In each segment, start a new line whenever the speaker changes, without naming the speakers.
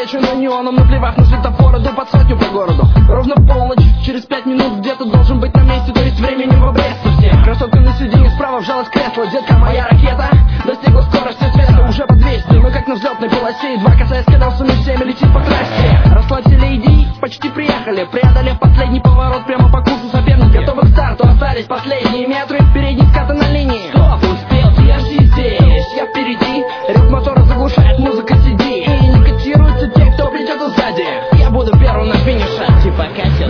встречу на неоном, наплевав на светофоры, иду под сотню по городу. Ровно в полночь, через 5 минут где-то должен быть на месте, то есть времени в обрез совсем. Красотка на сиденье справа вжалась в кресло, детка, моя ракета достигла скорости света уже по 200. Мы как на взлетной полосе, едва касаясь колесами всеми летит по трассе. Расслабься, леди, почти приехали, преодолев последний поворот прямо по курсу соперника. Готовы к старту, остались последние метры, передний ската на линии. Стоп, успел, держи здесь, я впереди, рев мотора заглушает, музыка сиди. И не котируются те, кто плетется сзади. Я буду первым на финише, типа катил.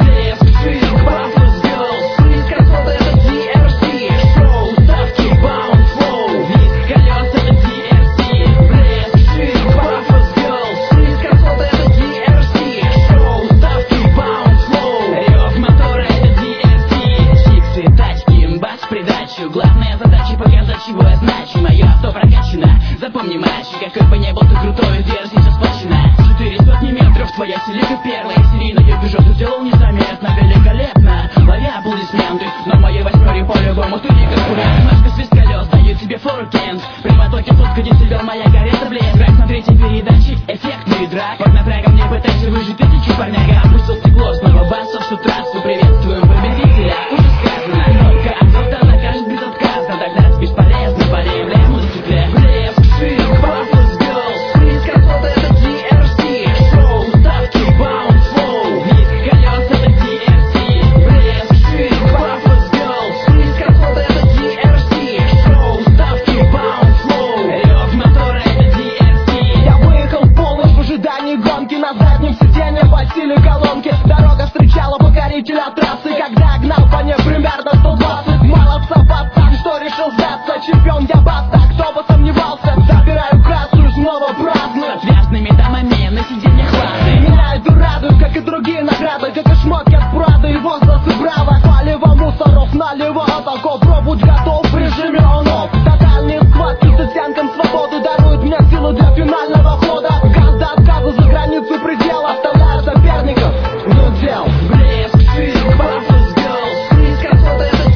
Главная задача показать, чего я значу. Мое авто прокачано. Запомни, мальчик, какой бы ни был ты крутой, вера сейчас сплочена. 400 метров, твоя селика первая. Серийную бежу, ты сделал незаметно, великолепно. Лови аплодисменты, но моей восьмере по-любому ты не конкурент. Ножка свист колес, даю тебе фору Кент. Прямо только фотка децибел, моя горета блеск. Трек на третьей передаче, эффектный драк. Под напрягом не пытайся выжить тысячи парняга. Опустил стекло, снова басов всю трассу. Приветствуем победителя, уже сказано. Только кто-то накажет безотказно, тогда бесполезно, поремлем музыке. Блеск, шик, пафос, girls. Приз красоты, это DRC. Шоу, ставки, bounce, flow. Вид колес, это DRC. Блеск, шик, пафос, girls. Приз красоты, это DRC. Шоу, ставки, bounce, flow. Рев мотора, это DRC.
Я выехал в полночь в ожидании гонки. На заднем сиденье басили колонки. Дорога встречала покорителя трассы, когда гнал по ней примерно 120. Молодцев так, что решил сдаться. Чемпион я баста, кто бы сомневался. Забираю красную, снова праздную.
С отвязными дамами на сиденьях лады.
Меня это радует, как и другие награды. Как и шмотки от Прада и возгласы браво. Палево мусоров налево от алкоголя. Будь готов в режиме он-офф. Тотальные схватки с оттенком свободы даруют мне силу для финального хода. Газ до отказа за границу предела. Оставляю соперников в дел.
Блеск, шик, пафос, girls. Приз красоты, это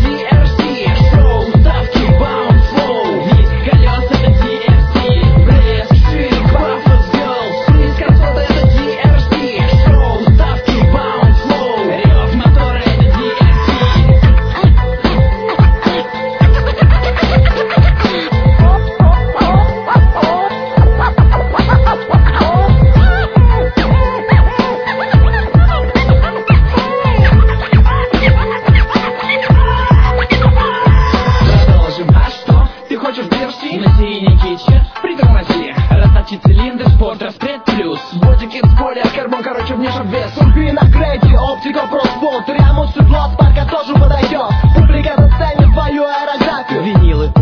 DRC. Шоу, ставки, bounce, flow. Вид колес, это DRC. Блеск, шик, пафос, girls. Приз красоты, это DRC. Шоу, ставки, bounce, flow. Рев мотора, это DRC.
Продолжим, а что? Ты хочешь DRC?
На серийный китчер.
Притормози.
Растопчи цилиндр, спорт, распред плюс.
Бодики с более карбон, короче, внешний вес.
Турбина Крейти, оптика Проспорт. Рямус седло, парка тоже подойдет. Публика заценит твою аэрографию.
Винилы,